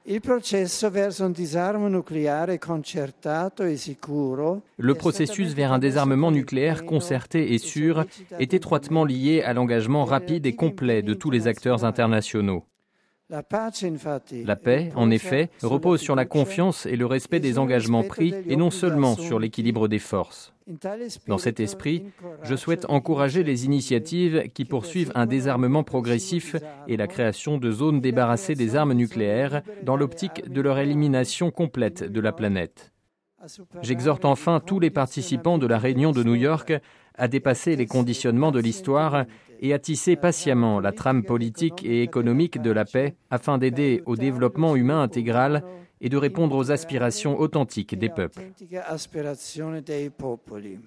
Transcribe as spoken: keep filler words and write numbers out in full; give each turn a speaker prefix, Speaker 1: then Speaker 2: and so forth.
Speaker 1: Le processus vers un désarmement nucléaire concerté et sûr est étroitement lié à l'engagement rapide et complet de tous les acteurs internationaux. La paix, en effet, repose sur la confiance et le respect des engagements pris et non seulement sur l'équilibre des forces. Dans cet esprit, je souhaite encourager les initiatives qui poursuivent un désarmement progressif et la création de zones débarrassées des armes nucléaires dans l'optique de leur élimination complète de la planète. J'exhorte enfin tous les participants de la réunion de New York à dépasser les conditionnements de l'histoire et à tisser patiemment la trame politique et économique de la paix afin d'aider au développement humain intégral et de répondre aux aspirations authentiques des peuples.